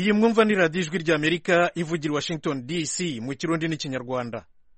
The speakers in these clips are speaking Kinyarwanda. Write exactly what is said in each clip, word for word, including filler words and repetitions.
iyi mwumva ni radiyo ijwi ry'Amerika ivugira Washington D C mu kirundi n'ikinyarwanda.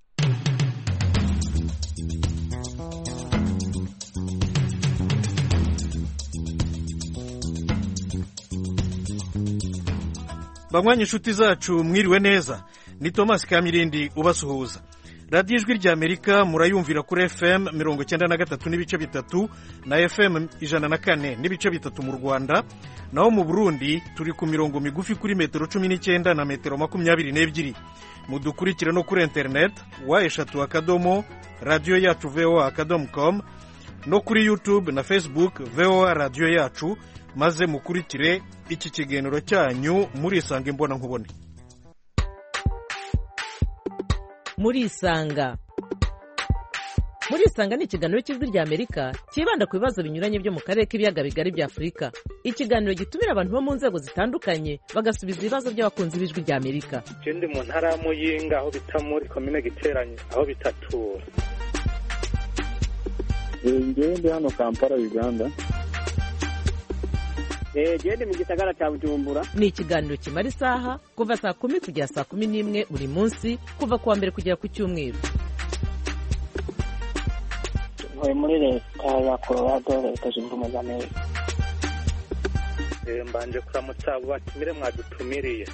Banywanyi inshuti zacu mwiriwe neza, ni Thomas Kamirindi ubasuhuza. radiyo ijwi ry'Amerika murayumvira kuri F M mirongo icyenda na gatatu n'ibice bitatu na F M ijana na kane n'ibice bitatu mu Rwanda, naho mu Burundi turi ku mirongo migufi kuri metero cumi n'icyenda na metero makumyabiri n'ebyiri. Mudukurikire no kuri internet wa eshatu akadomo radiyo yacu V O A akadomo com, no kuri YouTube na Facebook V O A radiyo yacu, maze mukurikire iki kiganiro cyanyu murisanga imbona nkubone. Murisanga Murisanga ni ikiganiro cy'ijwi ry'Amerika kibanda ku bibazo binyuranye byo mu karere k'ibiyaga bigari bya Afurika. Ikiganiro gitumira abantu bo mu nzego zitandukanye bagasubiza ibibazo by'abakunzi b'ijwi ry'Amerika. Ikindi mu ntara ya Muyinga aho bita muri komine Giteranye aho bitatura. Ngewe ndi hano Kampala, Uganda. Eh, gende mu gisagara cya Bujumbura. Ni ikiganiro kimara isaha kuva saa kumi kugera saa kumi n'imwe buri munsi, kuva kuwa mbere kugera ku cyumweru. Ntuye muri leta ya Colorado, leta zunze ubumwe za Amerika. Eh, mbanje kuramutsa abo batumire mwadutumiriye.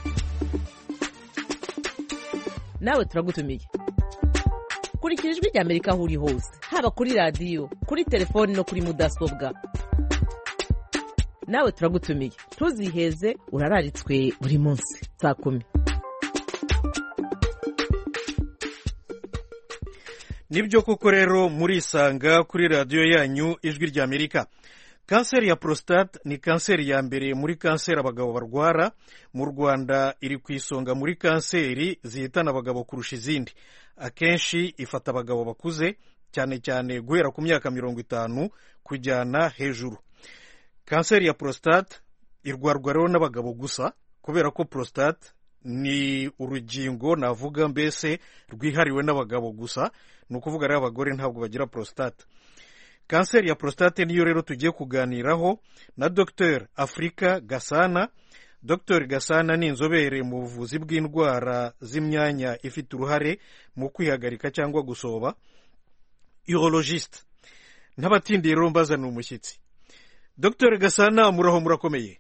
Nawe turagutumiye. Kurikira ijwi ry'Amerika aho uri hose, haba kuri radiyo, kuri telefoni no kuri mudasobwa. Nawe turagutumiye, ntuziheze, urararitswe buri munsi saa kumi. Nibyo koko rero murisanga kuri radiyo yanyu ijwi ry'Amerika. Kanseri ya prostate ni kanseri ya mbere muri kanseri abagabo barwara. Mu Rwanda iri ku isonga muri kanseri zihitana abagabo kurusha izindi. Akenshi ifata abagabo bakuze, cyane cyane guhera ku myaka mirongo itanu kujyana hejuru. Kanseri ya prostate irwarwa rero n'abagabo gusa, kubera ko prostate ni urugingo navuga mbese rwihariwe n'abagabo gusa, ni ukuvuga rero abagore ntabwo bagira prostate. Kanseri ya prostate niyo rero tugiye kuganiraho na Docteur Afrika Gasana. Docteur Gasana ni inzobere mu buvuzi bw'indwara z'imyanya ifite uruhare mu kwihagarika cyangwa gusoba, urologiste. N'abatindiye rero mbazana umushyitsi. Docteur Gasana, muraho murakomeye?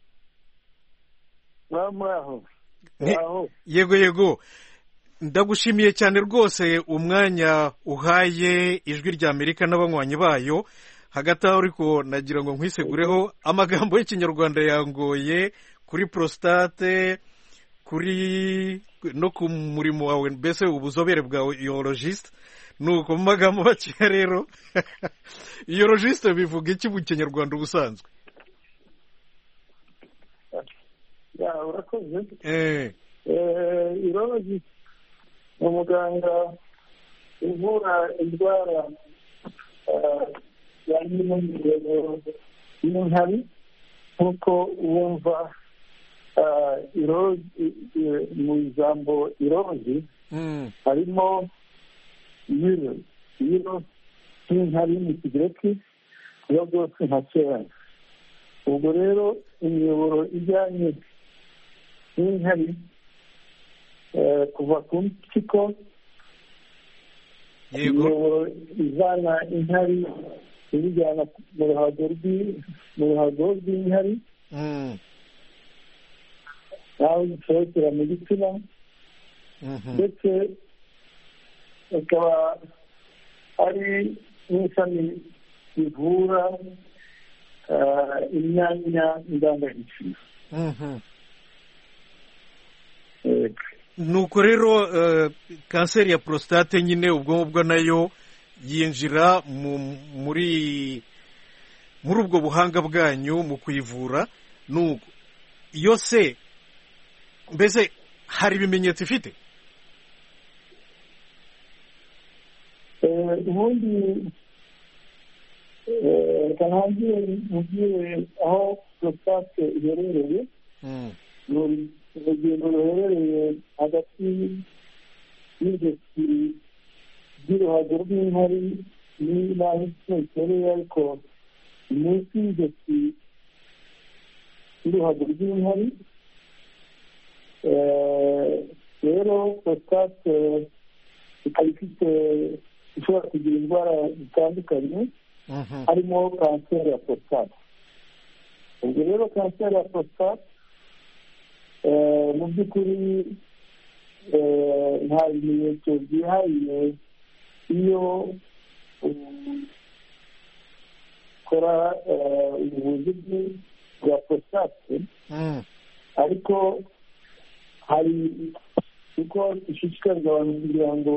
Muraho. Yego yego. Ndagushimiye cyane rwose umwanya uhaye ijwi ry'Amerika n'abanywanyi bayo. Hagati aho ariko nagira ngo nkwisegureho amagambo y'ikinyarwanda yangoye kuri prostate, kuri no ku murimo wawe mbese ubuzobere bwawe urologiste. Nuko mu magambo make rero urologiste bivuga iki mu kinyarwanda ubusanzwe? Ya, urakoze. Eh. Eh, urologiste ni umuganga uvura indwara y'imyanya y'inkabi, nk'uko wumva mu ijambo irozi harimo yiro yiro nk'inkari mu kigereki biba byose nka kera. Ubwo rero imiyoboro ijyanye n'inkari kuva ku mpyiko, imiyoboro ivana inkari ibijyana mu ruhago rw'inkari, naho zisohokera mu gitsina, ndetse ikaba ari n'ishami rivura imyanya ndangagitsina. Nuko rero kanseri ya prostate nyine ubwo ngubwo nayo yinjira muri muri ubwo buhanga bwanyu mu kuyivura. Nuko iyo se mbese hari ibimenyetso ifite? Ubundi reka ntangire mubwire aho prostate iherereye. Ni urugendo ruherereye hagati y'ijosi ry'uruhago rw'inkari n'aho igitsina gitereye, ariko munsi y'ijosi y'uruhago rw'inkari rero prostate ikaba ifite ishobora kugira indwara zitandukanye harimo kanseri ya prostate. ubwo rero kanseri ya prostate mu by'ukuri nta bimenyetso byihariye iyo ukora ubuvuzi bwa prostate, ariko hari uko ishishikariza abantu kugira ngo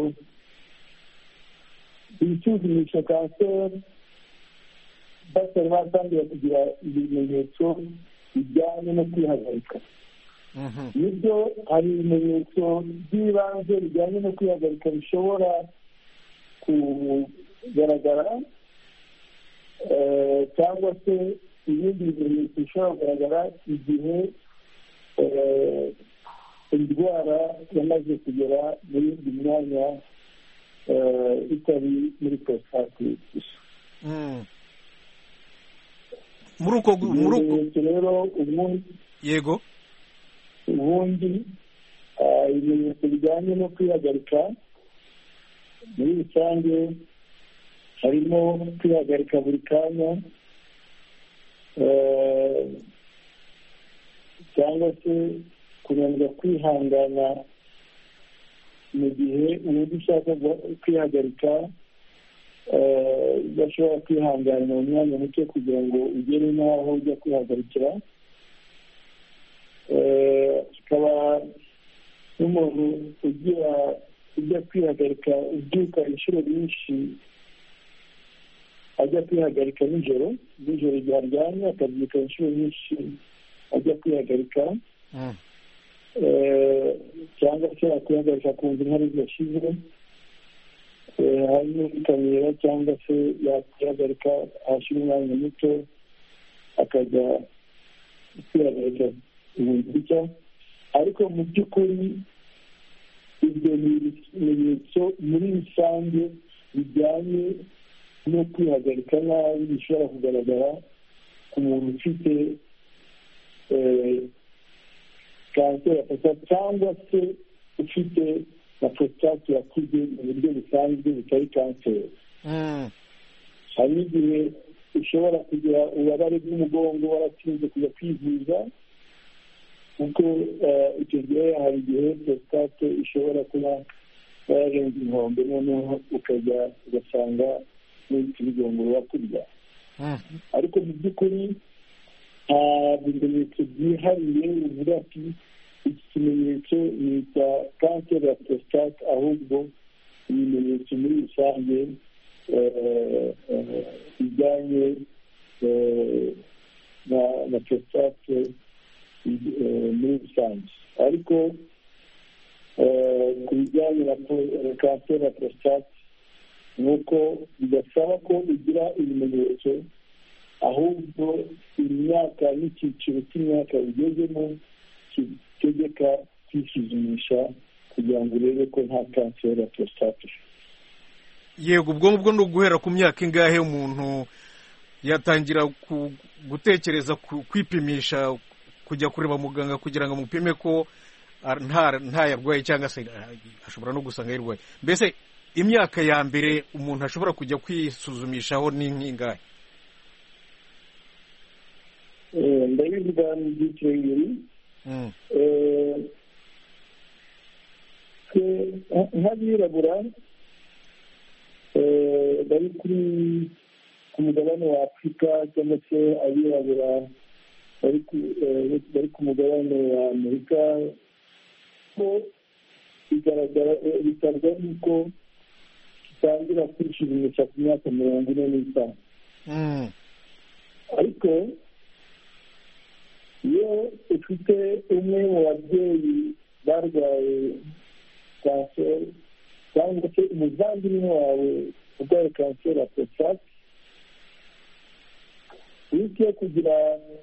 bisuzumishe kanseri batari batangira kugira ibimenyetso bijyanye no kwihagarika. nibyo hari ibimenyetso by'ibanze bijyanye no kwihagarika bishobora kugaragara, cyangwa se ibindi bimenyetso bishobora kugaragara igihe indwara yamaze kugera mu yindi myanya itari muri prostate gusa. muri uko ibimenyetso rero ubundi yego ubundi ibimenyetso bijyanye no kwihagarika muri rusange harimo kwihagarika buri kanya, cyangwa se kunanirwa kwihangana mu gihe ubundi ushaka kwihagarika udashobora kwihangana mu mwanya muto kugira ngo ugere n'aho ujya kwihagarikira. hakaba n'umuntu ugira ujya kwihagarika ubyuka inshuro nyinshi ajya kwihagarika nijoro nijoro igihe aryamye akabyuka inshuro nyinshi ajya kwihagarika, cyangwa se akwihagarika kumva intare zirashize, harimo gukamira, cyangwa se yakwihagarika ahashyira umwanya muto akajya kwihagarika ibintu bitya. ariko mu by'ukuri ibyo ni ibimenyetso muri rusange bijyanye no kwihagarika nabi bishobora kugaragara ku muntu ufite kanseri ya prostate, cyangwa se ufite na prostate yakuze mu buryo busanzwe butari kanseri. hari n'igihe ushobora kugira ububabare bw'umugongo waratinze kujya kwivuza, kuko icyo gihe hari igihe prostate ishobora kuba yararenze inkombe, noneho ukajya ugasanga n'ibiti bigomba kurya. ariko mu by'ukuri nta bimenyetso byihariye bivuga ati iki kimenyetso ni icya kanseri ya prostate, ahubwo ibimenyetso muri rusange bijyanye na prostate muri rusange. ariko ku bijyanye na kanseri ya prostate ni uko bidasaba ko ugira ibimenyetso, ahubwo imyaka n'icyiciro cy'imyaka ugezemo kitegeka kwisuzumisha kugira ngo urebe ko nta kanseri ya prostate. yego, ubwo ngubwo ni uguhera ku myaka ingahe umuntu yatangira gutekereza kwipimisha, kujya kureba muganga kugira ngo amupime ko nta yarwaye, cyangwa se ashobora no gusanga yarwaye? mbese imyaka ya mbere umuntu ashobora kujya kwisuzumishaho ni nk'ingahe? ndabivuga mu byiciro bibiri. nk'abirabura bari kuri ku mugabane wa afurika, cyangwa se abirabura bari ku mugabane wa amerika, ko bigaragara bigaragara yuko gitangira kwisuzumisha ku myaka mirongo ine n'itanu. ariko iyo ufite umwe mu babyeyi barwaye kanseri, cyangwa se umuvandimwe wawe urwaye kanseri ya prostate, wite kugira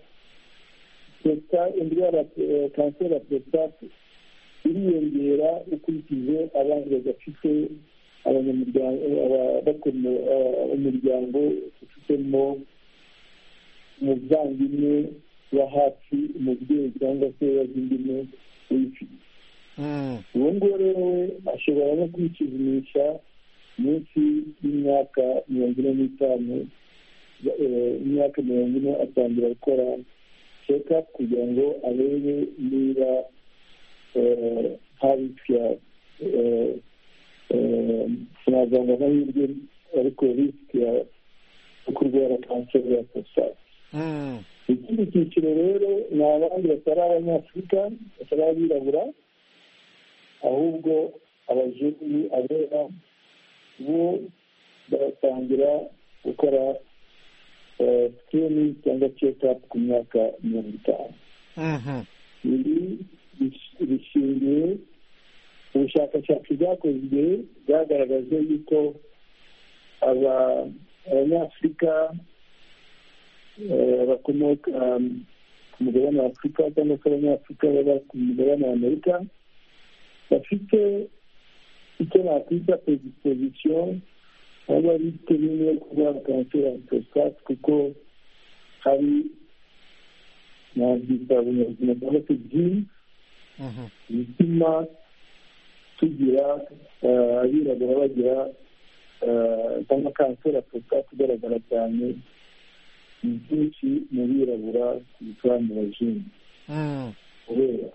indwara ya kanseri ya prostate iriyongera ukurikije abandi badafite umuryango ufitemo umuvandimwe wa hafi, umubyeyi cyangwa se wazindimwe uyifite ubu ngubu rero ashobora no kwisuzumisha munsi y'imyaka mirongo ine n'itanu imyaka mirongo ine atangira gukora check-up kugira ngo arebe niba hari twa sinazanga amahirwe ariko risiki yo kurwara kanseri ya prostate. Ikindi cyiciro rero ni abandi batari abanyafurika batari abirabura ahubwo abajeni abera bo baratangira gukora screening cyangwa check-up ku myaka mirongo itanu. Ibi bishingiye ubushakashatsi bwakozwe bwagaragaje yuko abanyafurika bakomoka ku mugabane wa afurika cyangwa se abanyafurika baba ku mugabane wa amerika bafite icyo nakwita predisposition baba ari nini yo kurwara kanseri ya prostate kuko hari nabyita ubunyabuzima cyangwa se gene bituma tugira abirabura bagira cyangwa kanseri ya prostate igaragara cyane byinshi mu birabura bitwa mu bajeni kubera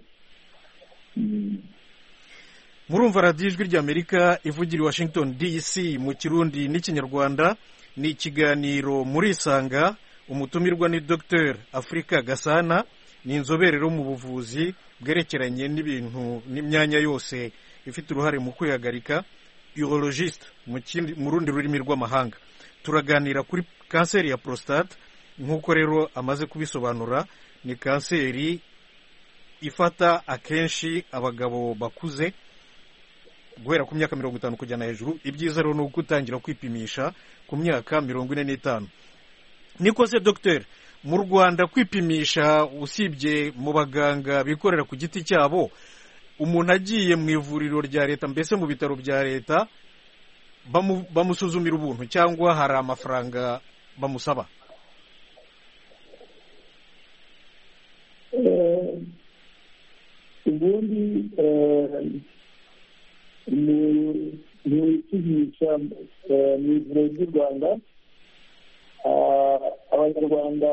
murumva radiyo ijwi ry'amerika ivugira i washington dc mu kirundi n'ikinyarwanda. ni ikiganiro murisanga, umutumirwa ni dr Afrika Gasana, ni inzobere mu buvuzi bwerekeranye n'ibintu n'imyanya yose ifite uruhare mu kwihagarika, urologiste mu rundi rurimi rw'amahanga. turaganira kuri kanseri ya prostate. nk'uko rero amaze kubisobanura, ni kanseri ifata akenshi abagabo bakuze guhera ku myaka mirongo itanu kujyana hejuru. ibyiza rero ni ugutangira kwipimisha ku myaka mirongo ine n'itanu. niko se dogiteri, mu Rwanda kwipimisha usibye mu baganga bikorera ku giti cyabo, umuntu agiye mu ivuriro rya leta, mbese mu bitaro bya leta, bamusuzumira ubuntu cyangwa hari amafaranga bamusaba? ubundi ni kwipimisha mu ivuriro ry'u Rwanda. Abanyarwanda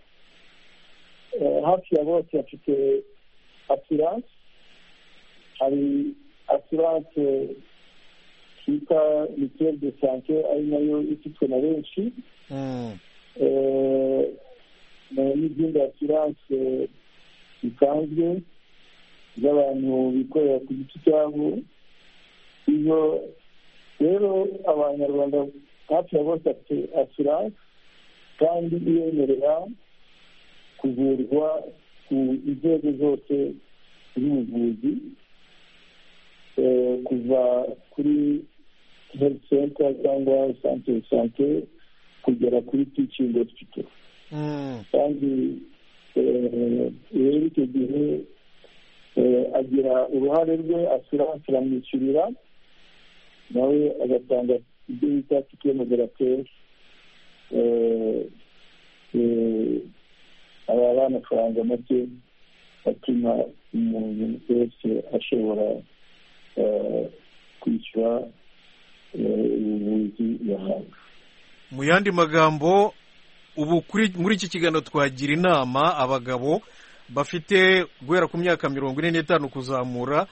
hafi ya bose bafite assurance. hari assurance twita mutuelle de santé, ari nayo ifitwe na benshi, n'izindi assurance zisanzwe z'abantu bikorera ku giti cyabo. iyo rero abanyarwanda hafi ya bose bafite assurance kandi iyemerera kuvurwa ku nzego zose z'ubuvuzi, kuva kuri health center cyangwa centre de santé kugera kuri teaching hospital. kandi rero icyo gihe agira uruhare rwe, assurance iramwishyurira, nawe agatanga ibyo bita ticket modérateur, aba ari amafaranga make atuma umuntu wese ashobora kwishyura ubuvuzi yahawe. mu yandi magambo, ubu muri iki kiganiro twagira inama abagabo bafite guhera ku myaka mirongo ine n'itanu kuzamura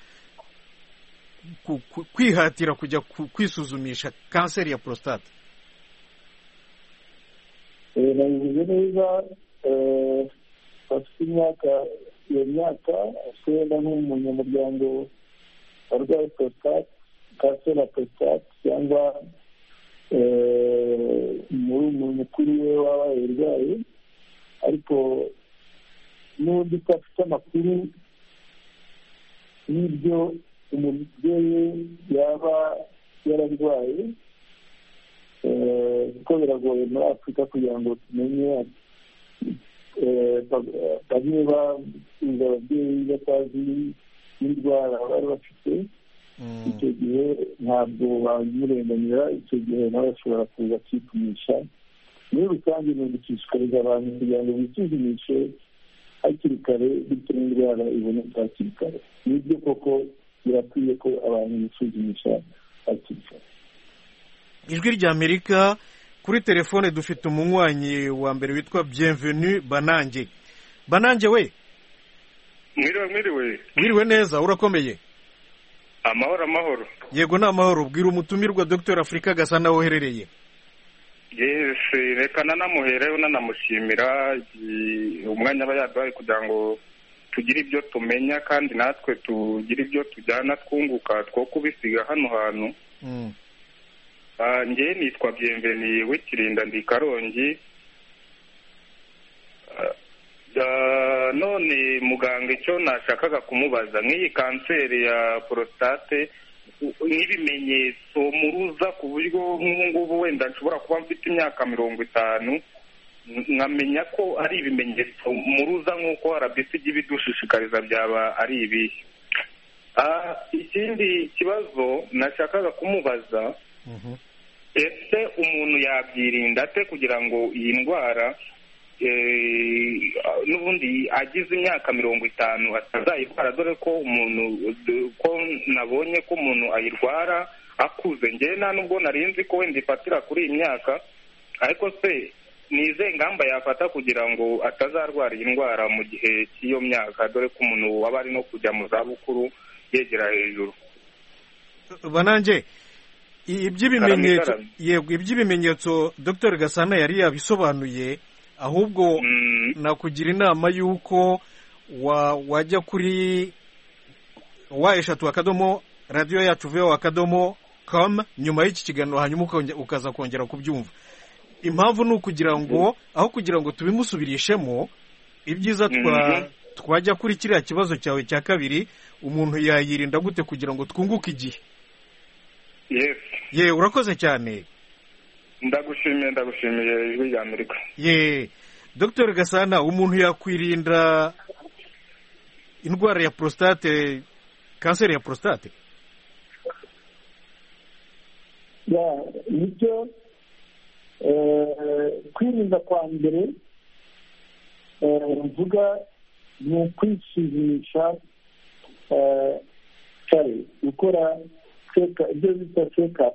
kwihatira kujya kwisuzumisha kanseri ya prostate. nabivuze neza, bafite imyaka iyo myaka wenda nk'umunyamuryango warwaye prostate, kanseri ya prostate, cyangwa muri umuntu mukuru we waba yarwaye, ariko n'undi udafite amakuru y'ibyo umubyeyi yaba yararwaye, kuko biragoye muri Afurika kugira ngo tumenye. bamwe bafunze ababyeyi batazi n'indwara bari bafite, icyo gihe ntabwo bamurenganira, icyo gihe nawe ashobora kuza kwipimisha. muri rusange ni ugushishikariza abantu kugira ngo bisuzumishe hakiri kare bityo n'indwara iboneka hakiri kare. Nibyo koko birakwiye ko abantu bisuzumisha hakiri kare. Ijwi ry'Amerika, kuri telefone dufite umunywanyi wa mbere witwa Bienvenue Banange. Banange we, mwiriwe mwiriwe wiriwe neza, urakomeye? Amahoro amahoro. Yego ni amahoro. Bwira umutumirwa Docteur Afrika Gasana woherereye. Yes, reka nanamuhereho nanamushimira umwanya aba yaduhaye kugira ngo tugire ibyo tumenya kandi natwe tugire ibyo tujyana twunguka two kubisiga hano hantu. Mm. Ah, nge nitwa Bienvenue w'ikirinda ndi Karongi. Uh, none muganga icyo nashakaga kumubaza nk'iyi kanseri ya prostate n'ibimenyetso muruza ku buryo nk'ubu wenda nshobora kuba mfite imyaka mirongo itanu nkamenya ko ari ibimenyetso muruza nk'uko arabisi ibidushishikariza byaba ari ibihe. Ah, ikindi kibazo nashakaga kumubaza, Mhm. ese umuntu yabyirinda ate kugira ngo iyi ndwara n'ubundi agize imyaka mirongo itanu atazayirwara, dore ko umuntu ko nabonye ko umuntu ayirwara akuze. Njyewe nta nubwo narinzi ko wenda ifatira kuri iyi myaka, ariko se ni izihe ngamba yafata kugira ngo atazarwara iyi ndwara mu gihe cy'iyo myaka, dore ko umuntu waba ari no kujya mu zabukuru yegera hejuru. Banange, iby'ibimenyetso yego iby'ibimenyetso Docteur Gasana yari yabisobanuye, ahubwo nakugira inama y'uko wajya kuri wa eshatu akadomo radiyo yacu veho akadomo com nyuma y'iki kiganiro, hanyuma ukaza kongera kubyumva. Impamvu ni ukugira ngo aho kugira ngo tubimusubirishemo, ibyiza twajya kuri kiriya kibazo cyawe cya kabiri, umuntu yayirinda gute kugira ngo twunguke igihe. Yes. Ye, urakoze cyane. Ndagushimiye ndagushimiye Ijwi ry'Amerika. Ye, Docteur Gasana, umuntu yakwirinda indwara ya prostate, kanseri ya prostate? Ya, nicyo eh kwirinda kwa mbere eh mvuga ni ukwisuzumisha eh kare, gukora cheka ibyo bita cheka.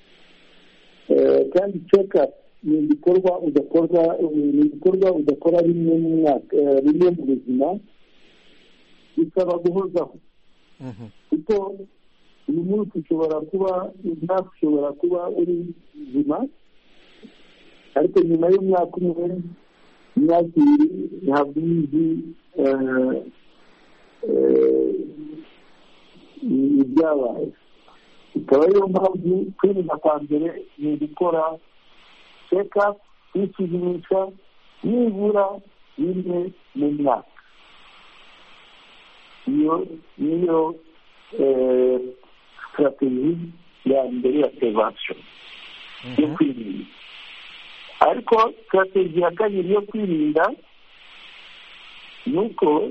Kandi cheka ni ibikorwa udakorwa ni ibikorwa udakora rimwe mu mwaka, rimwe mu buzima, bisaba guhozaho. Kuko uyu munsi ushobora kuba ntashobora kuba uri buzima, ariko nyuma y'umwaka umwe imyaka ibiri ntabwo uzi ibyabaye. Ikaba ariyo mpamvu kwirinda kwa mbere ni gukora cheka, kwisuzumisha nibura rimwe mu mwaka. Iyo niyo strategy ya mbere ya prevention yo kwirinda. Ariko strategy ya kabiri yo kwirinda nuko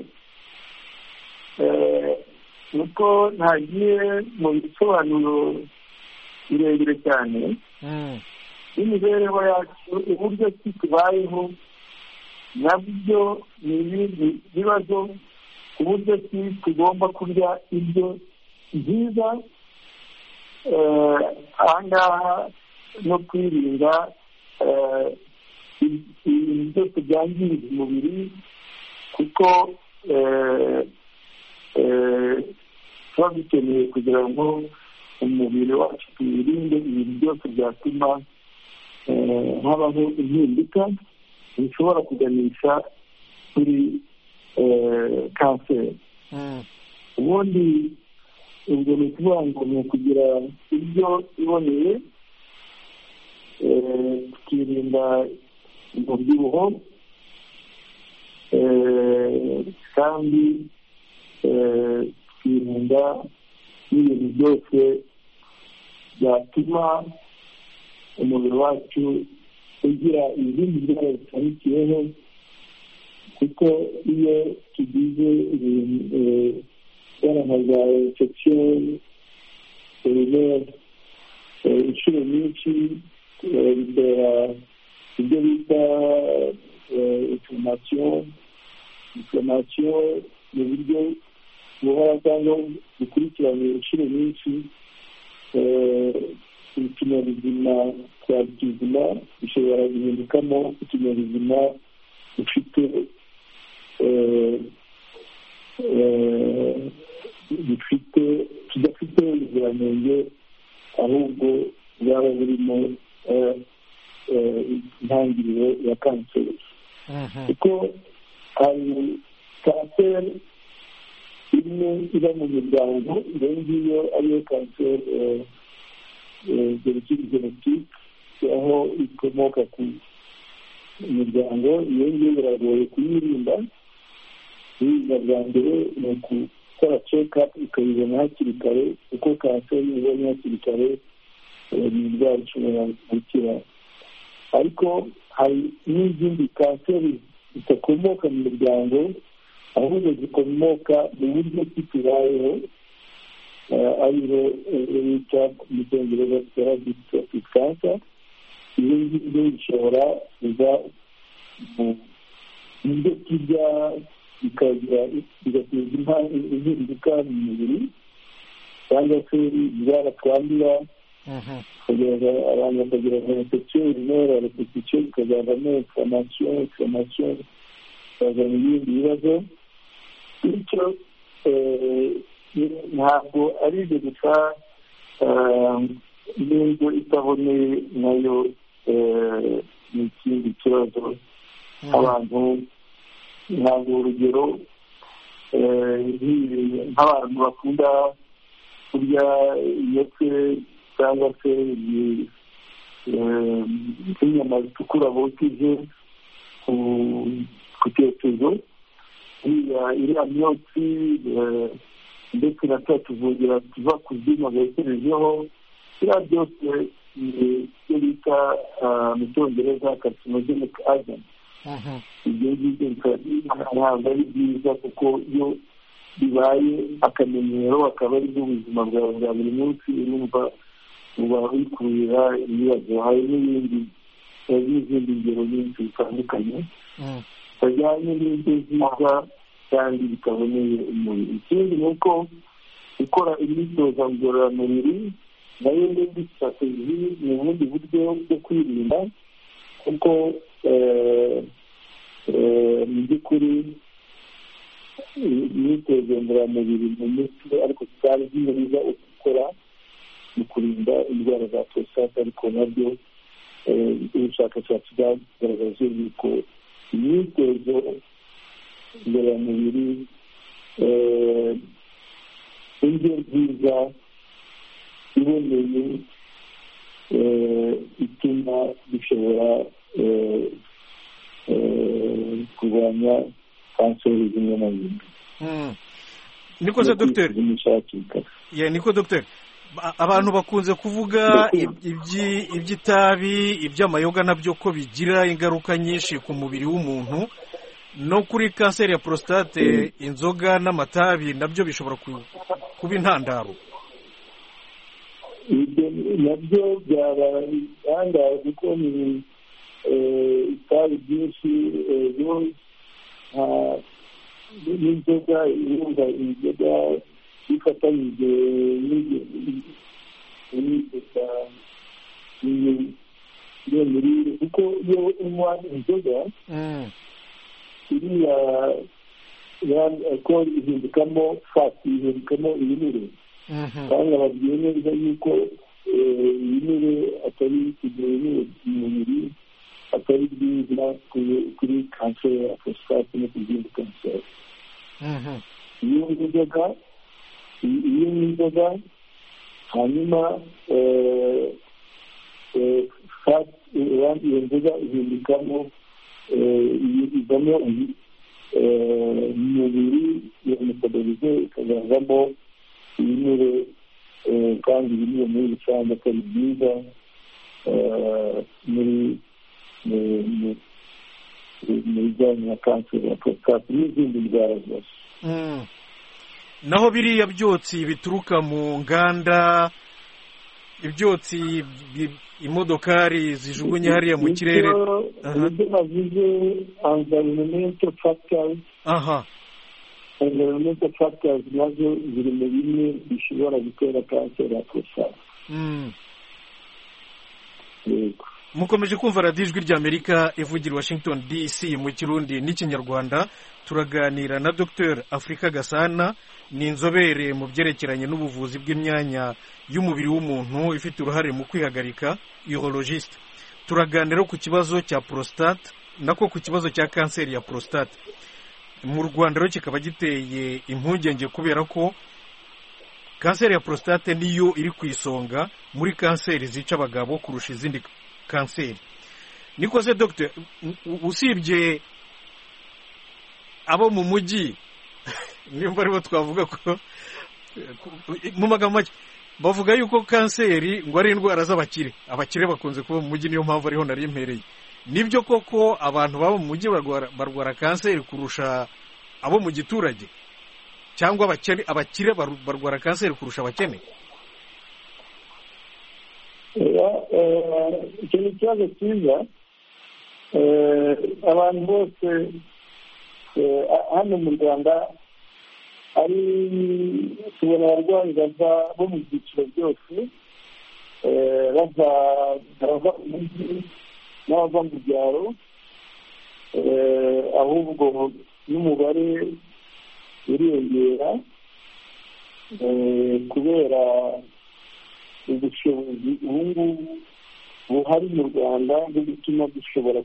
nuko ntagiye mu bisobanuro birebire cyane n'imibereho yacu, uburyo ki tubayeho nabyo ni ibindi bibazo, ku buryo ki tugomba kurya ibyo byiza, ahangaha no kwirinda ibintu byose byangiza umubiri, kuko tuba dukeneye kugira ngo umubiri wacu tuwirinde ibintu byose byatuma habaho impinduka bishobora kuganisha kuri kanseri. Ubundi ubwo ni ukuvuga ngo ni ukugira ibyo iboneye, tukirinda umubyibuho, kandi tukirinda n'ibintu byose byatuma umubiri wacu ugira izindi ndwara zishamikiyeho, kuko iyo tugize ibintu nka za infection urinaire inshuro nyinshi bitera ibyo bita inflammation inflammation mu buryo buhora cyangwa bukurikiranye inshuro nyinshi, ikinyabuzima cya kizima bishobora guhindukamo ikinyabuzima gifite gifite kidafite ubuziranenge, ahubwo bwaba burimo intangiriro ya kanseri. kuko hari kanseri imwe iba mu miryango, iyo ngiyo ariyo kanseri genetike, aho ikomoka ku miryango. Iyo ngiyo biragoye kuyirinda. Kwirinda bwa mbere ni ukukora cekapu ukayibona hakiri kare, kuko kanseri ibonye hakiri kare ni indwara ishobora gukira. Ariko hari n'izindi kanseri zitakomoka mu miryango, ahubwo zikomoka mu buryo bw'itubayeho, ariyo bita mu cyongereza parasitic cancer. Iyo ngiyo ishobora kuza mu buryo bw'ibya bikagira bigateza impinduka mu mubiri, cyangwa se indwara twandura, abantu bakagira infection urinaire, repetition ikazavamo inflammation, inflammation ikazana ibindi bibazo. Bityo ntabwo ari ibyo gusa, n'inzu itaboneye nayo ni ikindi kibazo. Abantu ntabwo urugero nk'abantu bakunda kurya iyote cyangwa se nk'inyama zitukura bokeje ku cyokezo, iriya myotsi ndetse na twa tuvugera tuva ku byuma bokerejeho, biriya byose ibyo bita mu cyongereza carcinogenic agent. ibyo ngibyo ntabwo ari byiza, kuko iyo bibaye akamenyero akaba ari bwo ubuzima bwawe bwa buri munsi, urumva uba wikurira ibibazo. hari n'ibindi n'izindi ngero nyinshi zitandukanye zitajyanye n'ibyo nziza kandi bitaboneye umubiri. Ikindi ni uko gukora imyitozo ngororamubiri nayo n'indi strategy ni ubundi buryo bwo kwirinda, kuko mu by'ukuri imyitozo ngororamubiri mu mitwe ariko tutari byiza gukora mu kurinda indwara za prostate, ariko nabyo ubushakashatsi bwagaragaje yuko imyitozo ngororamubiri indyo nziza iboneye ituma dushobora kurwanya kanseri zimwe na zimwe. niko se dogiteri niko dogiteri abantu bakunze kuvuga iby'itabi, iby'amayoga nabyo ko bigira ingaruka nyinshi ku mubiri w'umuntu. No kuri kanseri ya prostate inzoga n'amatabi nabyo bishobora kuba intandaro. ibyo nabyo byaba intandaro, kuko ni itabi ryinshi n'inzoga, irumva inzoga ifatanyije n'iyo mirire, kuko iyo unywa inzoga iriya ko ihindukamo fati, ihindukamo ibinure, kandi ababwiye neza yuko ibinure atari kugira ibinure mu mubiri atari byiza kuri kanseri ya prostate no ku zindi kanseri. iyo inzoga iyo inzoga hanyuma iyo nzoga ihindukamo ivamo umubiri, iyo metabolize ikazavamo ibinure, kandi ibinure muri rusange atari byiza muri mu bijyanye na kanseri ya prostate n'izindi ndwara zose. naho biriya byotsi bituruka mu nganda, ibyotsi imodokari zijugunye hariya mu kirere. ibyo bavuze environmental factors. aha environmental factors nazo ziri mu bimwe bishobora gutera kanseri ya prostate. mukomeje kumva radiyo ijwi ry'amerika ivugira Washington D C mu kirundi n'ikinyarwanda. turaganira na Dr Afrika Gasana, ni inzobere mu byerekeranye n'ubuvuzi bw'imyanya y'umubiri w'umuntu ifite uruhare mu kwihagarika, urologiste. turaganira ku kibazo cya prostate, nako ku kibazo cya kanseri ya prostate mu Rwanda rero kikaba giteye impungenge kubera ko kanseri ya prostate niyo iri ku isonga muri kanseri zica abagabo kurusha izindi kanseri. niko se Dr, usibye abo mu mujyi nimba aribo twavuga ko mu magambo make bavuga yuko kanseri ngo ari indwara z'abakire, abakire bakunze kuba mu mujyi, niyo mpamvu ariho nari mpereye. nibyo koko abantu baba mu mujyi barwara kanseri kurusha abo mu giturage, cyangwa abakire abakire barwara kanseri kurusha abakene? icyo ni ikibazo cyiza. abantu bose hano mu Rwanda ari tubona abarwayi bava bo mu byiciro byose, bava abava mu mujyi n'abava mu byaro, ahubwo n'umubare uriyongera kubera ubushobozi ubu ngubu buhari mu Rwanda bwo gutuma dushobora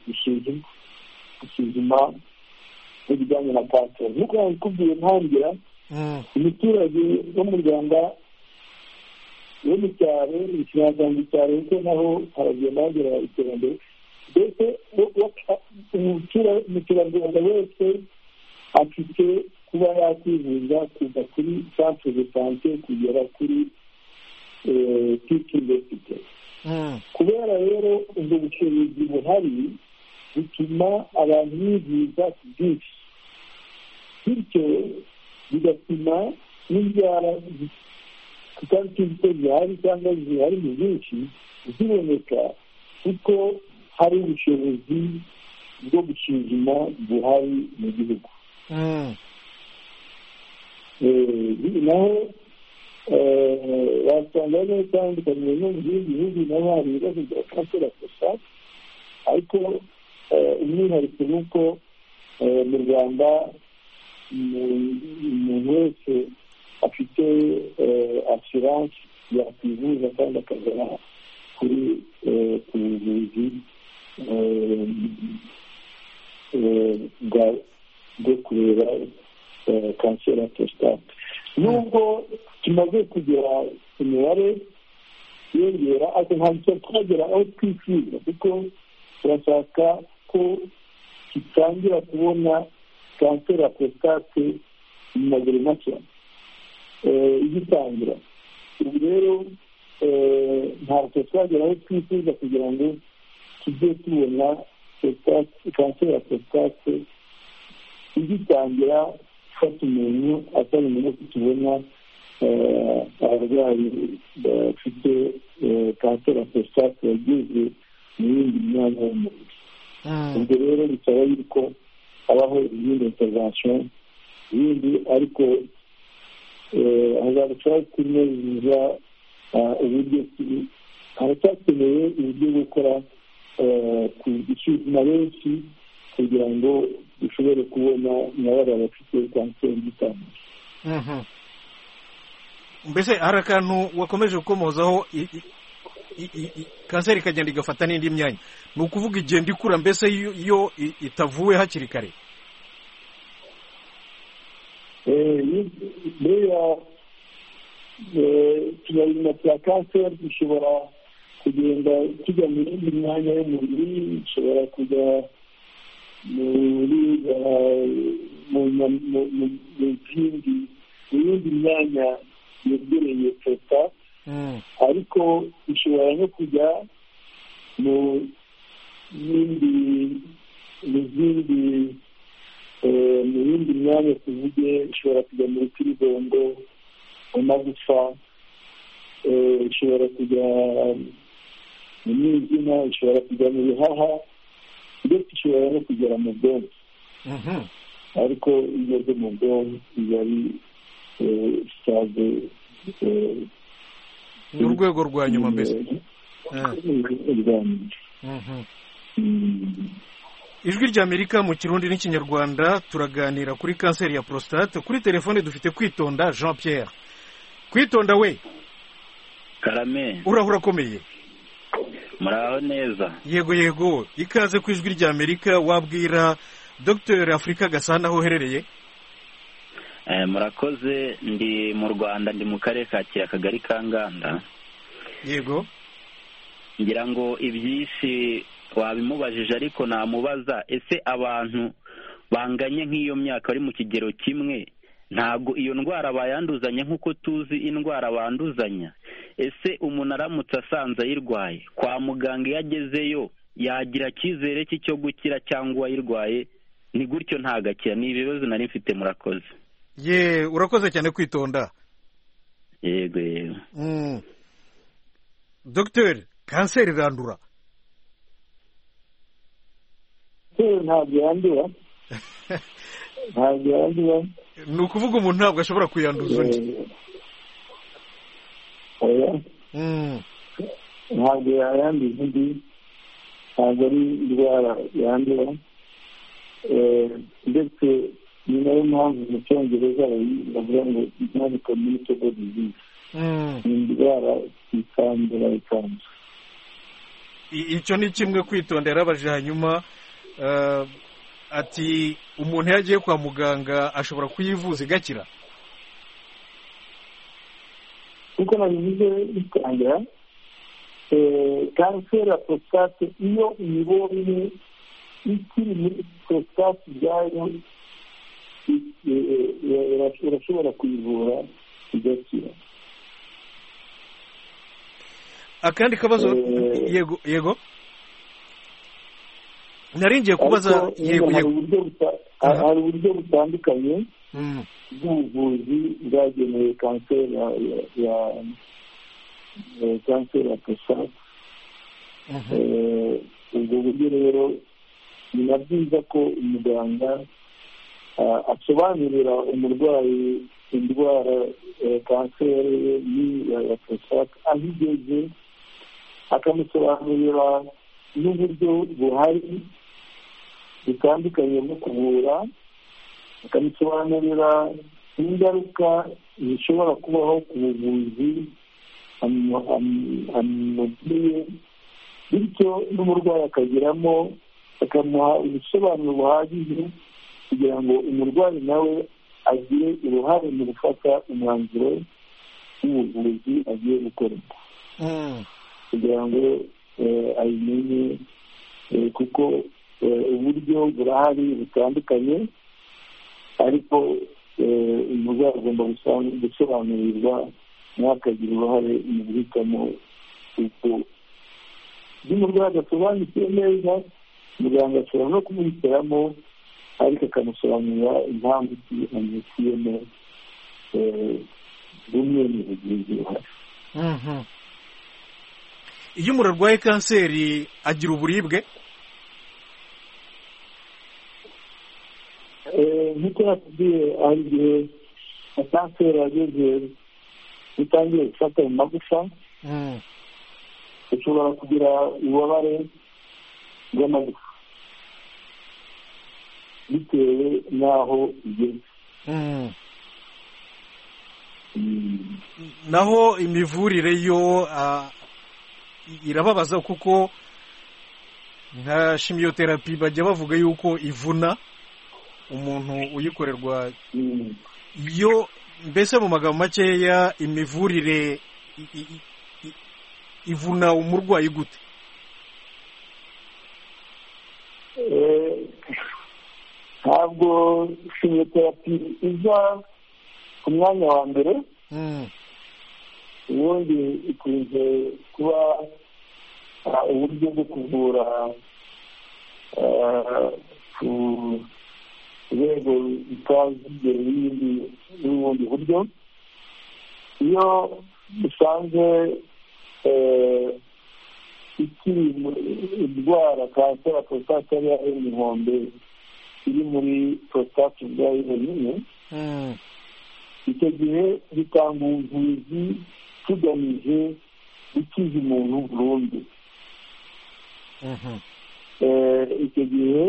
gusuzuma ibijyanye na kanseri. nk'uko nabikubwiye ntangira, umuturage wo mu Rwanda wo mu cyaro, ikinyarwanda mu cyaro kuko naho haragenda hagera iterambere, mbese umuturarwanda wese afite kuba yakwivuza kuva kuri centre de sante kugera kuri universite. kubera rero ubwo bushobozi buhari bituma abantu bivuza byinshi, bityo bigatuma n'indwara tutari tuzi ko zihari cyangwa zihari mu bwinshi ziboneka kuko hari ubushobozi bwo gusuzuma buhari mu gihugu. naho wasanga neza bitandukanye no mu bindi bihugu naho hari ibibazo bya kanseri ya prostate, ariko umwihariko ni uko mu Rwanda umuntu wese afite assurance yakwivuza kandi akagera kuri ku buvuzi bwo kureba kanseri ya prostate. nubwo tumaze kugera imibare yongera, ariko ntabwo twagera aho twifuza kuko turashaka ko tutangira kubona kanseri ya prostate mu maguru make igitangira. ubu rero ntabwo twagera aho twifuza kugira ngo tujye tubona kanseri ya prostate igitangira gufata umuntu atari umuntu ko tubona abarwayi bafite kanseri ya prostate yageze mu yindi myanya y'umubiri. ubwo rero bisaba yuko habaho izindi intervention yindi, ariko hazarushaho kunoza uburyo haracyakeneye uburyo bwo gukora gusuzuma benshi kugira ngo dushobore kubona nabara bafite kanseri igitangira. mbese hari akantu wakomeje gukomozaho, kanseri ikagenda igafata n'indi myanya, ni ukuvuga igenda ikura mbese iyo itavuwe hakiri kare. buriya ikinyabuzima cya kanseri gishobora kugenda kijya mu yindi myanya y'umubiri, gishobora kujya muri mu yindi myanya yegereye prostate, ariko bishobora no kujya mu yindi mu zindi mu yindi myanya tuvuge, ishobora kujya mu rutirigongo, mu magufa, ishobora kujya mu mwijima, ishobora kujya mu bihaha ndetse ishobora no kugera mu bwonko. ariko iyo igeze mu bwonko iba ari sitade ni urwego rwa nyuma mbese. Ijwi ry'Amerika mu Kirundi n'Ikinyarwanda turaganira kuri kanseri ya prostate. Kuri telefone dufite Kwitonda Jean Pierre. Kwitonda we karame, urahura komeye? muraho neza? Yego yego, ikaze ku Ijwi ry'Amerika. Wabwira Dr Afrika Gasana aho uherereye? Eh, murakoze. Ndi mu Rwanda, ndi mu karere ka Kirehe, akagari ka Nganda. Yego, ngira ngo ibyinshi wabimubajije, ariko namubaza, ese abantu banganye nk'iyo myaka bari mu kigero kimwe ntabwo iyo ndwara bayanduzanya nk'uko tuzi indwara banduzanya? Ese umuntu aramutse asanze ayirwaye kwa muganga, iyo agezeyo yagira icyizere cyo gukira, cyangwa uwayirwaye ni gutyo ntagakira? ni ibibazo nari mfite. murakoze. ye urakoze cyane Kwitonda. yego yego. mm. Docteur, kanseri irandura? ntabwo yandura ntabwo yandura ni ukuvuga umuntu ntabwo ashobora kuyanduza undi? oya, ntabwo yayanduza undi, ntabwo ari indwara yandura. ndetse ni nayo mpamvu mu cyongereza bavuga ngo non communicable disease. ni indwara itandura ikanzu. Icyo ni kimwe Kwitonda yarabaje. Hanyuma ati umuntu iyo agiye kwa muganga ashobora kuyivuza igakira? kuko nabivuze bitangira, kanseri ya prostate iyo uyibonye ikiri muri prostate ubwayo urashobora kuyivura igakira. Akandi kabazo? yego yego, naringiye kubaza. yego yego, hari uburyo butandukanye bw'ubuvuzi bwagenewe kanseri ya kanseri ya prostate. ubwo buryo rero ni na byiza ko umuganga asobanurira umurwayi indwara ya kanseri ya prostate aho igeze, akamusobanurira n'uburyo buhari butandukanye bwo kuvura, akamusobanurira ingaruka zishobora kubaho ku buvuzi amubwiye, bityo n'umurwayi akagiramo, akamuha ubusobanuro buhagije kugira ngo umurwayi nawe agire uruhare mu gufata umwanzuro w'ubuvuzi agiye gukorerwa, kugira ngo ayimenye, kuko uburyo burahari butandukanye, ariko umurwayi agomba gusobanurirwa n'akagira uruhare mu guhitamo. kuko iyo umurwayi adasobanukiwe neza, muganga ashobora no kumuhitiramo, ariko akamusobanurira impamvu amwitiyemo bumwe mu buvuzi buhari. Iyo umuntu arwaye kanseri agira uburibwe? nk'uko nakubwiye, hari igihe kanseri yageze itangiye gufata mu magufa, ushobora kugira ububabare bw'amagufa bitewe n'aho igeze. naho imivurire yo irababaza, kuko nka chimiotherapy bajya bavuga yuko ivuna umuntu uyikorerwa. yo mbese mu magambo makeya, imivurire ivuna umurwayi gute? ntabwo chimiotherapy iza ku mwanya wa mbere. ubundi ikunze kuba uburyo bwo kuvura ku rwego rutazigera n'ibindi n'ubundi buryo. iyo dusanze ikiri indwara kanseri ya prostate yari yarenze inkombe iri muri prostate ubwayo yonyine, icyo gihe bitanga ubuvuzi tugamije gukiza umuntu burundu. Icyo gihe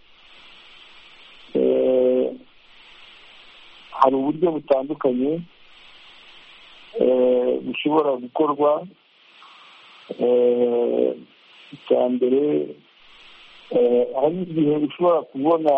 hari uburyo butandukanye bushobora gukorwa. Icya mbere, hari igihe ushobora kubona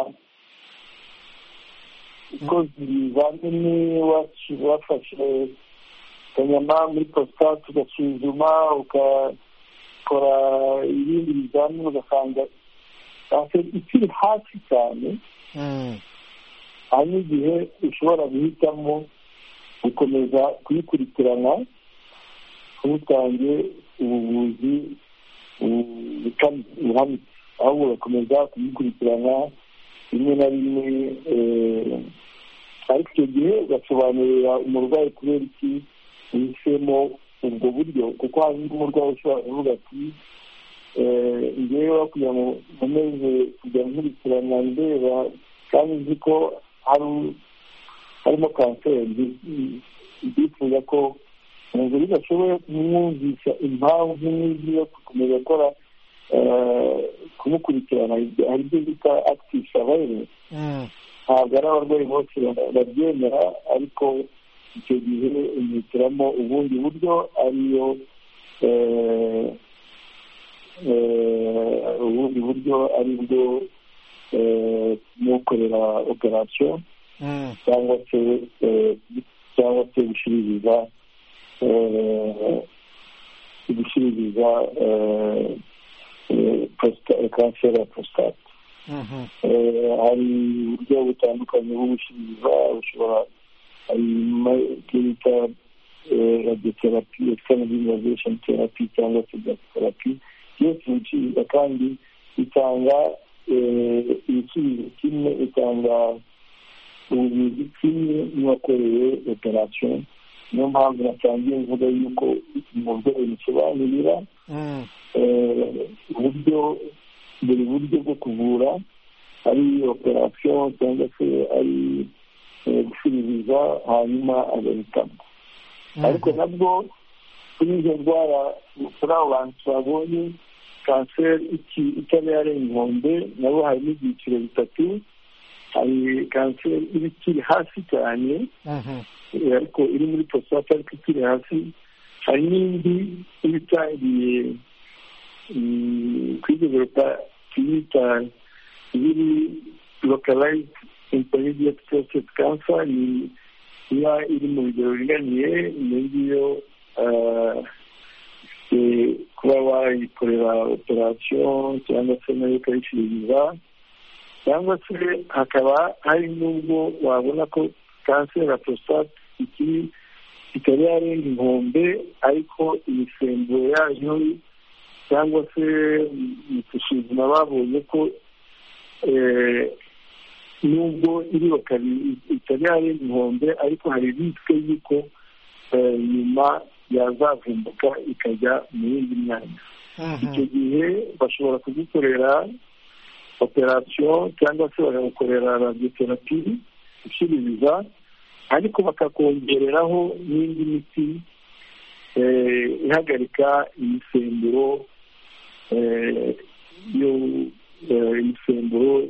ukoze ibizamini wafashe akanyama muri prostate ugasuzuma ugakora ibindi bizamini ugasanga kanseri ikiri hasi cyane. hari n'igihe ushobora guhitamo gukomeza kuyikurikirana ntutange ubuvuzi buhamye, ahubwo ugakomeza kuyikurikirana rimwe na rimwe, ariko icyo gihe ugasobanurira umurwayi kubera iki uhisemo ubwo buryo, kuko hari n'umurwayi ushobora kuvuga ati ngewe kugira ngo nkomeze kujya nkurikirana ndeba kandi nzi ko harimo kanseri, ndifuza ko umubiri udashoboye kumwumvisha impamvu n'izi yo gukomeza gukora kumukurikirana. hari ibyo bita active surveillance, ntabwo ari abarwayi bose babyemera, ariko icyo gihe umuhitiramo ubundi buryo, ariyo ubundi buryo ari bwo mukorera operasiyo cyangwa se cyangwa se gushiririza gushiririza kanseri ya prostate. hari uburyo butandukanye bwo gushiririza, bushobora hari icyo bita radiotherapy, external immunization therapy cyangwa se radiotherapy. byose biciriza kandi bitanga ibisubizo kimwe, itanga ubuvuzi kimwe n'uwakoreye operasiyo. niyo mpamvu natangiye mvuga yuko umurwayi bisobanurira uburyo buri buryo bwo kuvura, ari operasiyo cyangwa se ari gushiririza, hanyuma agahitamo. ariko nabwo kuri izo ndwara, kuri abo bantu babonye kanseri itari yarenga inkombe, nabo hari n'ibyiciro bitatu. hari kanseri iba ikiri hasi cyane, ariko iri muri prostate ariko ikiri hasi. hari n'indi iba itangiye kwidevelopa tuyita ibiri localized intermediate prostate cancer, ni iba iri mu bigero biringaniye. iyo ngiyo kuba wayikorera operasiyo cyangwa se nayo ukayishiririza, cyangwa se hakaba hari n'ubwo wabona ko kanseri ya prostate ikiri itari yarenga inkombe, ariko imisemburo yayo cyangwa se mu gusuzuma babonye ko nubwo iri itari yarenga inkombe, ariko hari risike y'uko nyuma yazavumbuka ikajya mu yindi myanya. icyo gihe bashobora kugikorera operasiyo cyangwa se bagakorera radiotherapy gushiririza, ariko bakakongereraho n'indi miti ihagarika imisemburo imisemburo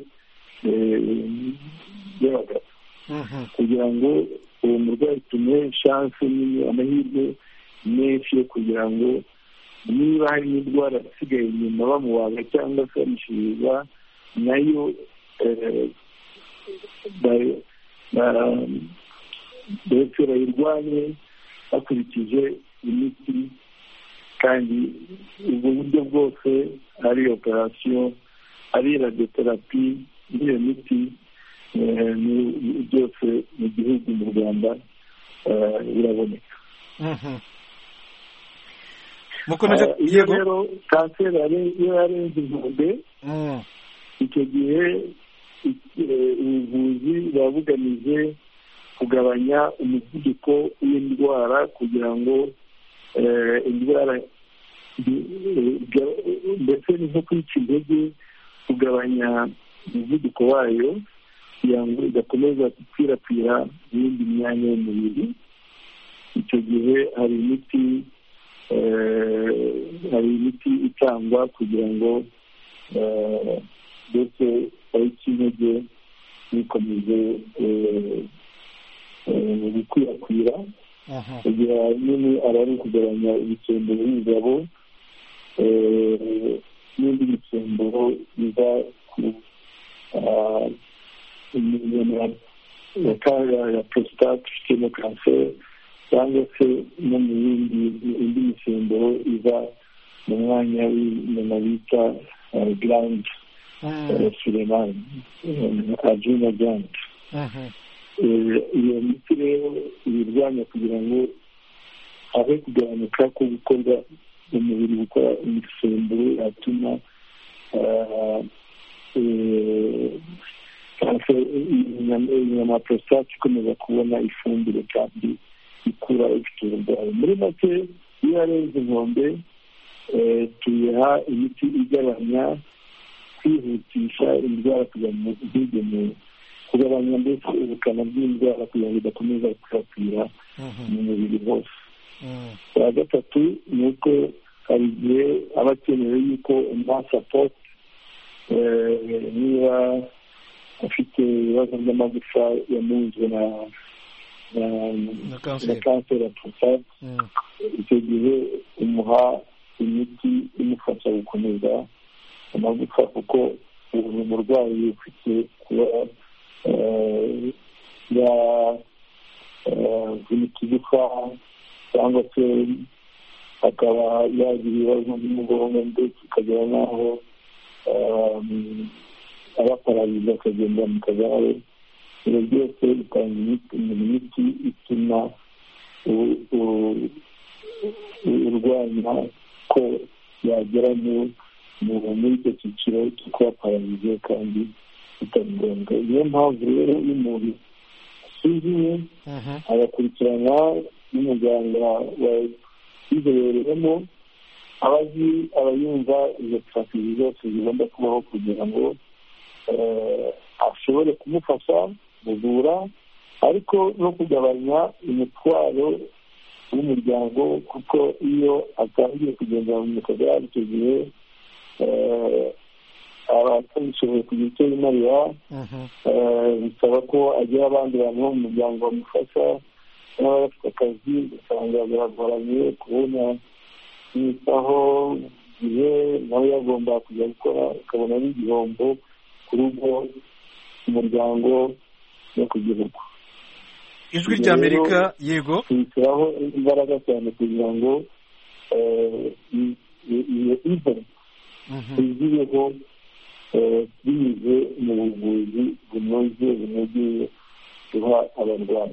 y'abagabo, kugira ngo uwo murwayi tumuhe chance nini, amahirwe menshi yo kugira ngo niba hari n'indwara isigaye inyuma bamubaga cyangwa se bamushiririza, nayo ndetse bayirwanye bakurikije imiti. kandi ubwo buryo bwose, ari operasiyo, ari radiotherapy, n'iyo miti byose mu gihugu mu Rwanda biraboneka. iyo rero kanseri iyo yarenze inkombe, icyo gihe ubuvuzi buba bugamije kugabanya umuvuduko w'indwara, kugira ngo indwara ndetse ni nko kwica intege kugabanya umuvuduko wayo kugira ngo idakomeza gukwirakwira mu yindi myanya y'umubiri. Icyo gihe hari imiti hari imiti itangwa kugira ngo ndetse ayica intege ntikomeze gukwirakwira kugira nyine aba ari ukugabanya ibisemburo y'ingabo n'indi misemburo iva ku inyama ya prostate ifitemo kanseri cyangwa se no mu yindi indi misemburo iva mu mwanya w'inyama bita gland sulemani adrenal gland. Iyo miti rero ibirwanya kugira ngo habe kugabanuka ko gukorwa mu mubiri gukora imisemburo yatuma inyama ya prostate ikomeza kubona ifumbire kandi ikura ifite uburwayi. Muri make iyo yarenze inkombe tuyiha imiti igabanya kwihutisha indwara kugira ngo ntigenewe kugabanya ndetse ubukana bw'indwara kugira ngo idakomeza gukwirakwira mu mubiri hose. Icya gatatu ni uko hari igihe aba akenewe yuko umuha sapoti niba afite ibibazo by'amagufa yamunzwe na na kanseri ya prostate. Icyo gihe umuha imiti imufasha gukomeza amagufa kuko ubu umurwayi ufite kuba yavunika igufa cyangwa se akaba yagira ibibazo by'umugongo ndetse akagera n'aho aba pararize akagenda mu kagare. Ibyo byose bitanga imiti ituma urwanya ko yagera muri icyo cyiciro cyo kuba pararize kandi bitari ngombwa. Niyo mpamvu rero iyo umuntu asuzumwe agakurikiranwa n'umuganga wabizobereyemo aba azi aba yumva izo strategy zose zigomba kubaho kugira ngo ashobore kumufasha kuvura ariko no kugabanya umutwaro w'umuryango kuko iyo atangiye kugendera mu kagare icyo gihe aba atabishoboye kugira icyo yimarira. Bisaba ko agira abandi bantu bo mu muryango bamufasha n'aba bafite akazi usanga biragoranye kubona yitaho igihe nawe yagomba kujya gukora akabona n'igihombo ku rugo, umuryango no ku gihugu. Ijwi ry'Amerika yego bishyiraho imbaraga cyane kugira ngo iyo event izibeho binyuze mu buvuzi bunoze bunogeye duha abarwayi.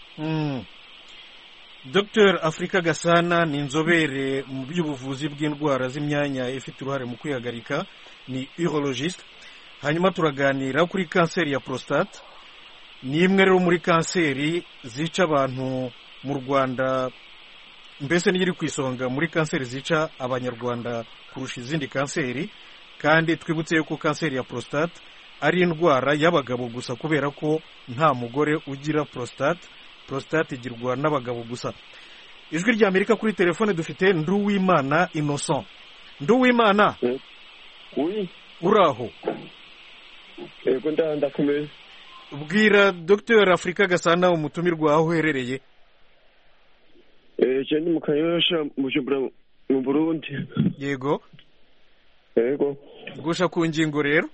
Docteur Afrika Gasana ni inzobere mu by'ubuvuzi bw'indwara z'imyanya ifite uruhare mu kwihagarika, ni urologiste. Hanyuma turaganira kuri kanseri ya prostate. Ni imwe rero muri kanseri zica abantu mu Rwanda, mbese niyo iri ku isonga muri kanseri zica abanyarwanda kurusha izindi kanseri. Kandi twibutse yuko kanseri ya prostate ari indwara y'abagabo gusa kubera ko nta mugore ugira prostate. Prostate igirwa n'abagabo gusa. Ijwi ry'Amerika kuri telefone dufite Nduwimana Innocent. Nduwimana oui uraho? Ego ndakomeye. Bwira Docteur Afrika Gasana umutumirwa aho uherereye. Eh je ni mu Kanyosha mu Jumbura mu Burundi. Yego. Yego. Gusha ku ngingo rero.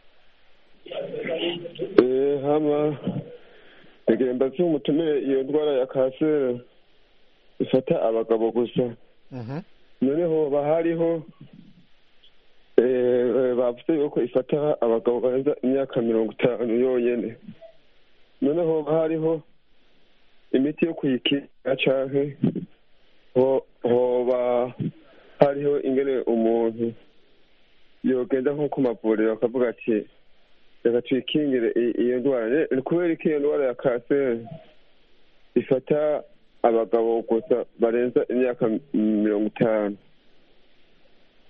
Eh hama egenda cyo mutumire iyo ndwara ya kanseri ifata abagabo gusa. Mhm. Noneho bahariho eh bavuze yuko ifata abagabo barenza imyaka mirongo itanu yonyene. Noneho bahariho imiti yo kuyikinga canke ho hoba hariho ingene umuntu yogenda nko ku mavuriro akavuga ati reka twikingire iyo ndwara. Ni kubera ko iyo ndwara ya kanseri ifata abagabo gusa barenza imyaka mirongo itanu.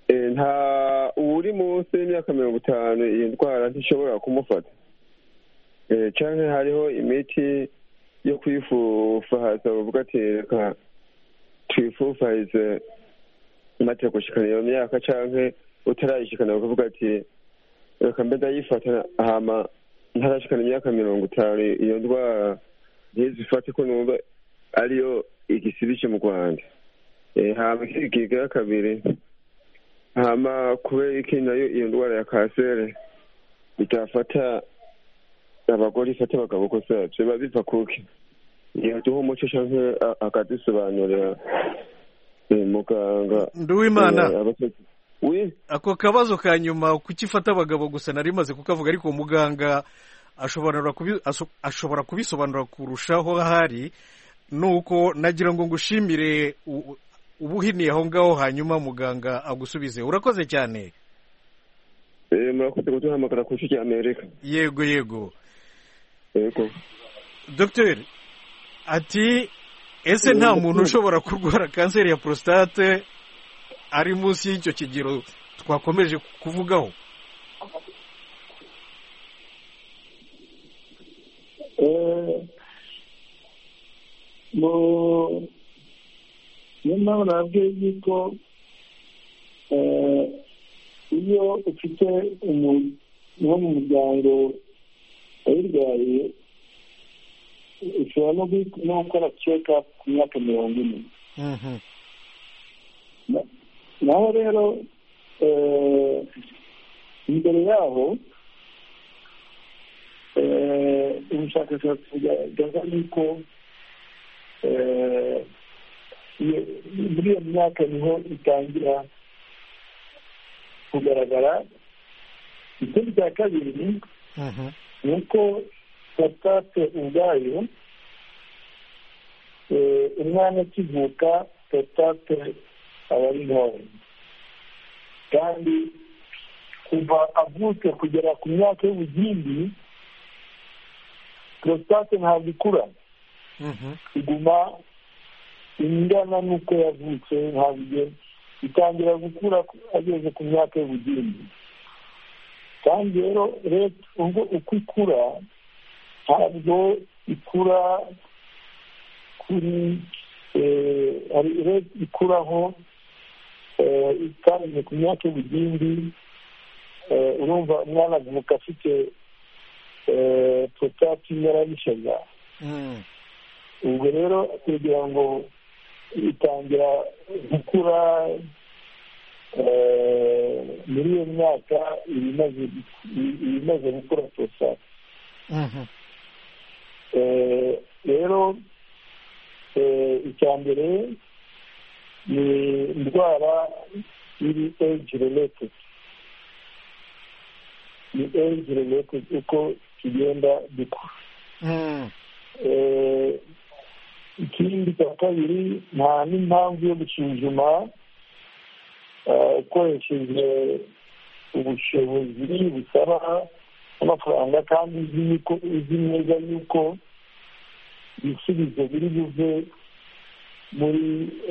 nta uri munsi y'imyaka mirongo itanu iyi ndwara ntishobora kumufata cyangwa hariho imiti yo kwifufahaza bavuga ati reka twifufahirize maze gushikana iyo myaka cyangwa utarayishikana bakavuga ati reka mbe ndayifata hama ntarashikana imyaka mirongo itanu iyo ndwara ntizifate ko numva ariyo igisibije mu Rwanda. Hama ikigira kabiri hama kubera iki nayo iyo ndwara ya kanseri itafata abagore ifata abagabo ko se biba biva kuki iyo duho umuco cyangwa akadusobanurira muganga Nduwimana. Oui, ako kabazo ka nyuma kukifata abagabo gusa nari maze kukavuga ariko muganga ashobora kubi ashobora kubisobanura kurushaho hari nuko nagira ngo ngushimire ubuhiniye aho ngaho hanyuma muganga agusubize. Urakoze cyane. Eh murakoze kuduhamagara ku cyo cy'Amerika. Yego yego. Yego. Docteur ati ese nta muntu ushobora kurwara kanseri ya prostate ari munsi y'icyo kigero twakomeje kuvugaho? Eh mo nyuma nabwiye yuko iyo ufite umuntu wo mu muryango ayirwaye ushobora no gukora check up ku myaka mirongo ine. Naho rero imbere yaho ubushakashatsi bugaragaza yuko muri iyo myaka niho itangira kugaragara. Ikindi cya kabiri ni uko prostate ubwayo umwana akivuka prostate aba ari ntoya kandi kuva avutse kugera ku myaka y'ubugimbi prostate ntabwo ikura, iguma ingana n'uko yavutse, ntabwo itangira gukura ageze ku myaka y'ubugimbi. Kandi rero leta ubwo uko ikura ntabwo ikura kuri leta ikuraho itangiye ku myaka y'ubugimbi. Urumva umwana avuka afite prostate yarabishaga. Ubwo rero kugira ngo itangira gukura muri iyo myaka ibimaze gukura prostate. Rero icya mbere ni indwara iri age related, ni age related uko kigenda gikura. Ikindi cya kabiri nta n'impamvu yo gusuzuma ukoresheje ubushobozi busaba amafaranga kandi uzi neza yuko ibisubizo biri buve muri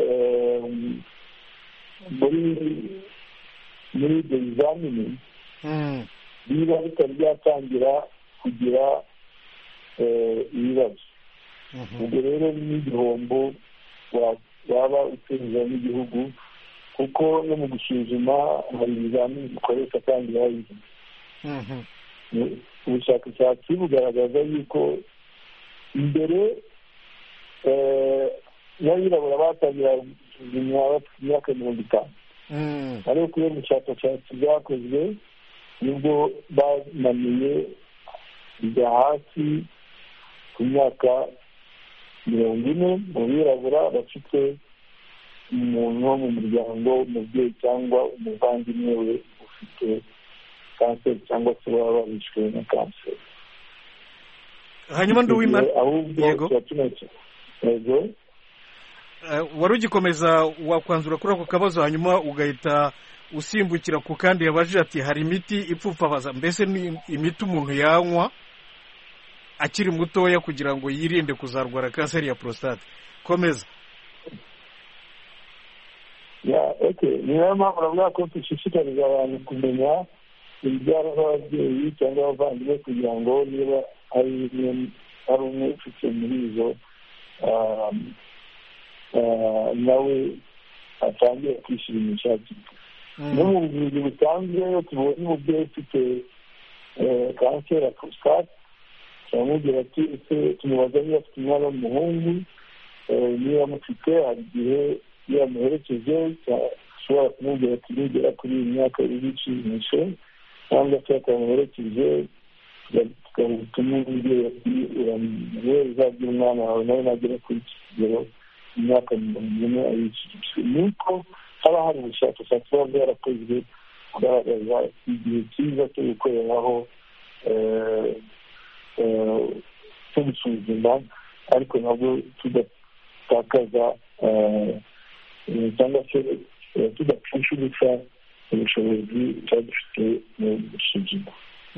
muri muri ibyo bizamini biba bitari byatangira kugira ibibazo. Ubwo rero n'igihombo waba uteza n'igihugu kuko no mu gusuzuma hari ibizamini bikoresha kandi babizi. Ubushakashatsi bugaragaza yuko mbere n'abirabura batangira gusuzumwa bafite imyaka mirongo itanu, ariko kubera ubushakashatsi bwakozwe nibwo bananiye kujya hasi ku myaka mirongo ine mu birabura bafite umuntu wo mu muryango, umubyeyi cyangwa umuvandimwe we ufite kanseri cyangwa se baba barishwe na kanseri. Hanyuma Nduwimana, yego yego wari ugikomeza wakwanzura kuri ako kabazo hanyuma ugahita usimbukira ku kandi yabaje ati hari imiti ipfupfabaza, mbese ni imiti umuntu yanywa akiri mutoya kugira ngo yirinde kuzarwara kanseri ya prostate. Komeza. ya niyo mpamvu uravuga ko dushishikariza abantu kumenya ibyaro z'ababyeyi cyangwa abavandimwe kugira ngo niba ari umwe ufite muri izo nawe atangiye kwishimisha hakiri no mu buvuzi busanzwe iyo tubonye umubyeyi ufite kanseri ya prostate turamubwira ati ese tumubaza niba afite umwana w'umuhungu niba amufite hari igihe iyo amuherekeje ashobora kumubwira ati nugera kuri iyi myaka y'ibicimisho cyangwa se akamuherekeje tukamutuma umubyeyi ati uramuwe uzagira umwana wawe nawe nagera kuri iki kigero imyaka mirongo ine ayishyushye ni uko haba hari ubushakashatsi buba bwarakozwe kugaragaza igihe cyiza cyo gukoreraho cyo gusuzuma ariko nabwo tudatakaza cyangwa se tudapfusha ubusa ubushobozi tuba dufite mu gusuzuma.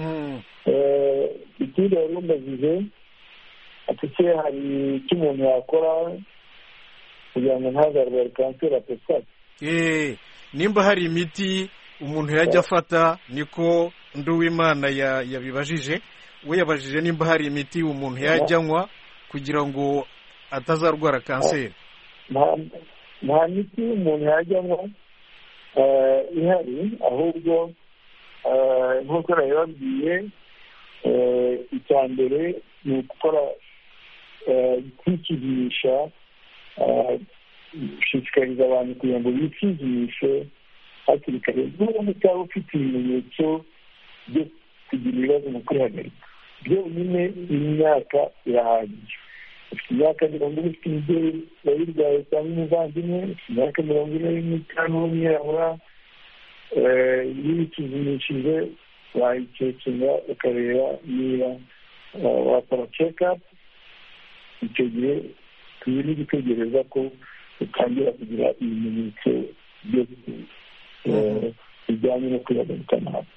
ikindi wari umbajije ati se hari icyo umuntu yakora kugira ngo ntazarware kanseri ya prostate? nimba hari imiti umuntu yajya afata, niko Nduwimana yabibajije. we yabajije nimba hari imiti umuntu yajyanywa kugira ngo atazarwara kanseri. nta miti umuntu yajyanywa ihari, ahubwo nk'uko nabibabwiye icya mbere ni ugukora kwikinisha, gushishikariza abantu kugira ngo bikinishe hakiri kare n'ubu cyangwa ufite ibimenyetso byo kugira ibibazo mu kwihagarika. byonyine imyaka irahagije. ufite imyaka mirongo ine ufite umubyeyi wayirwaye cyangwa umuvandimwe, ufite imyaka mirongo ine n'itanu w'umwirabura, iyo ubisuzumishije wayikekera ukareba niba wakora cekapu, icyo gihe tuzi n'igitegereza ko utangira kugira ibimenyetso byose bijyanye no kwihagarika nabi.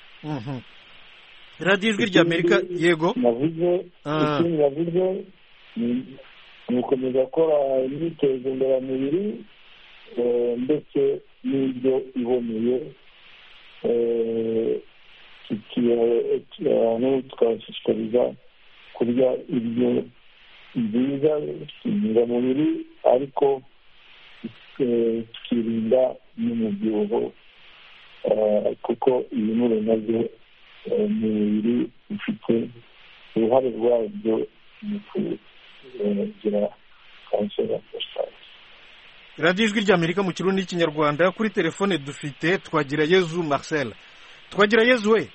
radiyo ijwi ry'Amerika. yego navuze ikindi navuze ni ugukomeza gukora imyitozo ngororamubiri ndetse n'ibyo iboneye, tukabashishikariza kurya ibyo byiza intungamubiri ariko tukirinda n'umubyibuho kuko ibinure nabyo mu mubiri bifite uruhare rwabyo mu kugira kanseri ya prostate. radiyo ijwi ry'Amerika mu kirundi n'ikinyarwanda. kuri telefone dufite Twagirayezu Marcel. Twagirayezu we,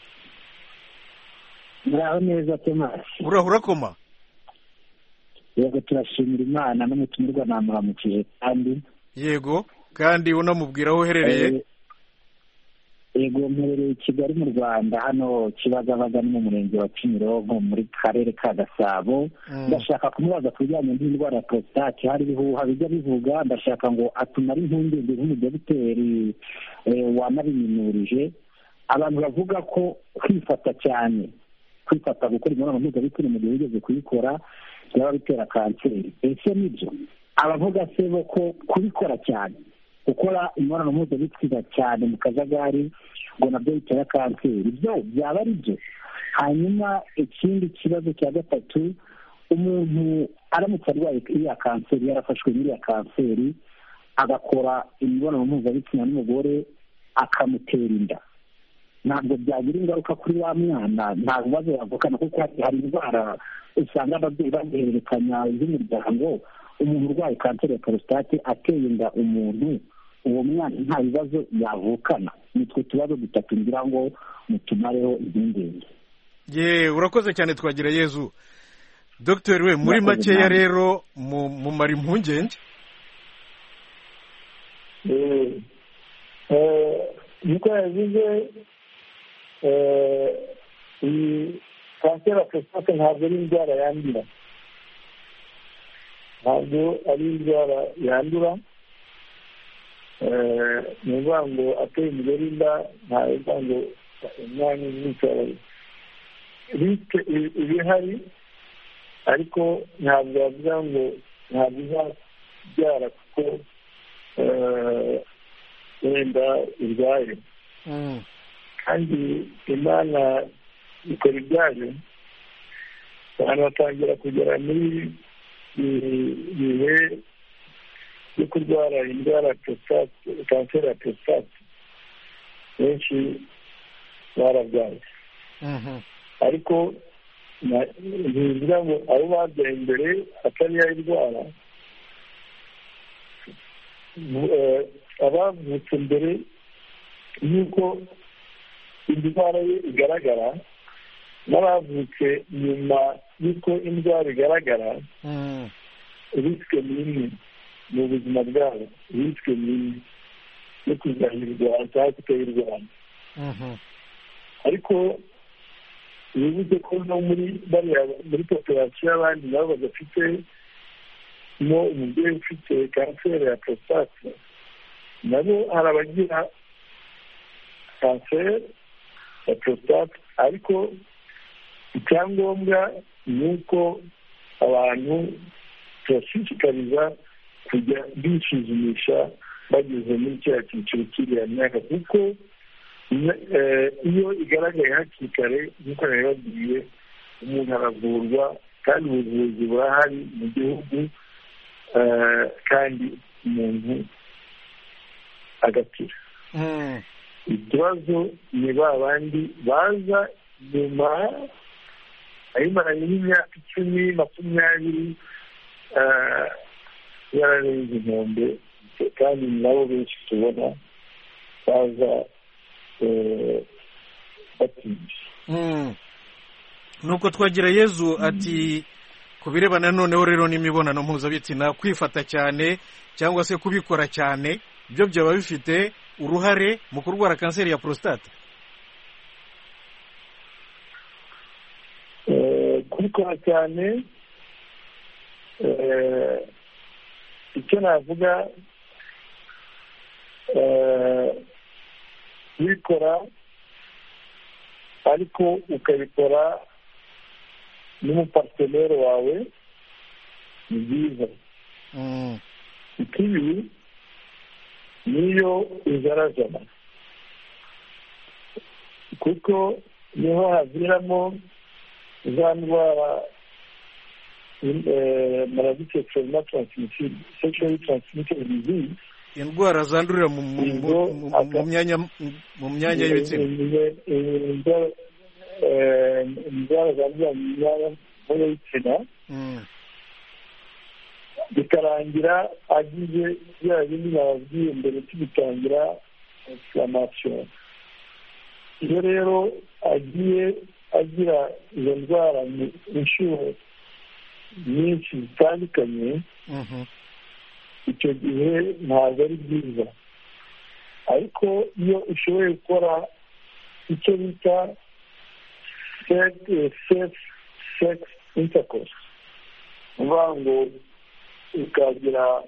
muraho neza Thomas? uraho urakoma? yego turashimira Imana n'umutumirwa namuramukije kandi. yego kandi unamubwira aho uherereye? yego mperereye i Kigali mu Rwanda, hano Kibagabaga ni mu murenge wa Kimironko muri karere ka Gasabo. ndashaka kumubaza ku bijyanye n'indwara ya prostate. hari ibihuha bijya bivuga, ndashaka ngo atumare impungenge nk'umudogiteri wanabiminurije. abantu bavuga ko kwifata cyane, kwifata gukora imibonano mpuzabitsina mu gihe wigeze kuyikora byaba bitera kanseri. ese nibyo? abavuga se bo ko kubikora cyane, gukora imibonano mpuzabitsina cyane mu kajagari ngo nabyo bitera kanseri, ibyo byaba ari byo? hanyuma ikindi kibazo cya gatatu, umuntu aramutse arwaye iriya kanseri, yarafashwe n'iriya kanseri, agakora imibonano mpuzabitsina n'umugore akamutera inda, ntabwo byagira ingaruka kuri wa mwana? nta bibazo yavukana? kuko hari indwara usanga ababyeyi bazihererekanya z'umuryango. umuntu urwaye kanseri ya prostate ateye inda umuntu, uwo mwana nta bibazo yavukana? nitwe tubazo dutatu ngira ngo mutumareho impungenge. ye urakoze cyane Twagirayezu. Dr we, muri makeya rero mumara impungenge? niko yavuze, iyi kanseri ya prostate ntabwo ari indwara yandura, ntabwo ari indwara yandura. ni ukuvuga ngo ateye umugore inda, ntabwo ngo umwana uzicara, risike iba ihari ariko ntabwo yavuga ngo ntabwo izabyara kuko wenda irwaye kandi imana ikora ibyayo, abantu batangira kugera muri bihe byo kurwara indwara ya prostate, kanseri ya prostate, benshi barabyaye. Ariko ntibivuga ngo abo babyaye imbere atari yayirwara, abavutse mbere y'uko indwara ye igaragara n'abavutse nyuma y'uko indwara igaragara, risike ni imwe mu buzima bwabo, risike ni imwe yo kuzayirwara cyangwa kutayirwara. Ariko bivuze ko no muri bariya muri populasiyo y'abandi nabo badafite mo umubyeyi ufite kanseri ya prostate, nabo hari abagira kanseri ya prostate, ariko icyangombwa ni uko abantu tubashishikariza kujya bisuzumisha bageze muri kiriya cyiciro cy'iriya myaka, kuko iyo igaragaye hakiri kare nk'uko nabibabwiye, umuntu aravurwa kandi ubuvuzi burahari mu gihugu, kandi umuntu agakira. Ikibazo ni ba bandi baza nyuma ayimaranye n'imyaka icumi makumyabiri yararenze inkombe, kandi nabo benshi tubona baza batinze. nuko twagira Yezu ati ku birebana noneho rero n'imibonano mpuzabitsina, kwifata cyane cyangwa se kubikora cyane, byo byaba bifite uruhare mu kurwara kanseri ya prostate? kubikora cyane, icyo navuga, kubikora ariko ukabikora n'umuparteneri wawe ni byiza. ikibi niyo izarazana, kuko niho haviramo za ndwara maladie sexuellement transmissible, sexually transmitted disease, indwara zandurira mu myanya mu myanya y'ibitsina, indwara zandurira mu myanya y'ibitsina, bikarangira agize bya bindi nababwiye mbere tubitangira inflammation. iyo rero agiye agira izo ndwara inshuro nyinshi zitandukanye, icyo gihe ntabwo ari byiza. ariko iyo ushoboye gukora icyo bita safe sex intercourse, uvuga ngo ukagira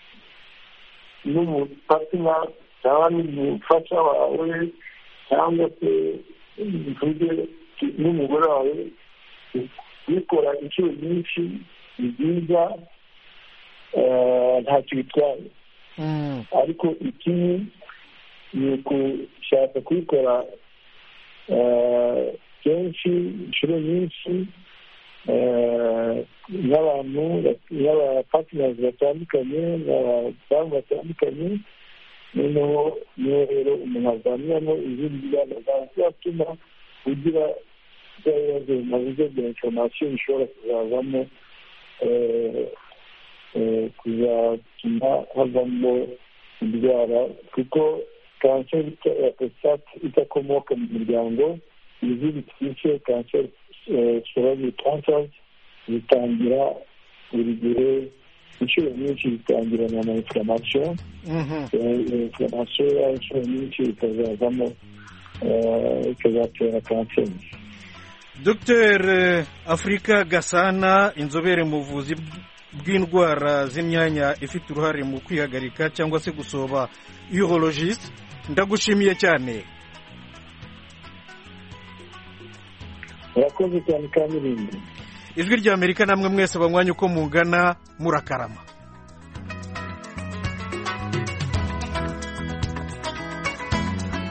n'umupatina cyangwa n'umufasha wawe cyangwa se n'umugore wawe, bikora inshuro nyinshi ni byiza, ntacyo bitwaye. ariko ikindi ni ukushaka kubikora kenshi, inshuro nyinshi, n'abantu n'abapatinasi batandukanye, n'abadamu batandukanye. noneho niyo rero umuntu avaniramo izindi ngamba zatuma ugira bya bibazo mu buryo bwa inforomasiyo bishobora kuzavamo, kuzatuma havamo indwara, kuko kanseri ya prostate itakomoka mu muryango, izindi twice kanseri sorari kanseri zitangira buri gihe, inshuro nyinshi zitangira na inflammation, inflammation ya inshuro nyinshi ikazavamo ikazatera kanseri. Dr Afrika Gasana, inzobere mu buvuzi bw'indwara z'imyanya ifite uruhare mu kwihagarika cyangwa se gusoba, urologist, ndagushimiye cyane. Urakoze cyane Kamilindi. Ijwi ry'Amerika, namwe mwese banywanyi uko mungana, murakarama.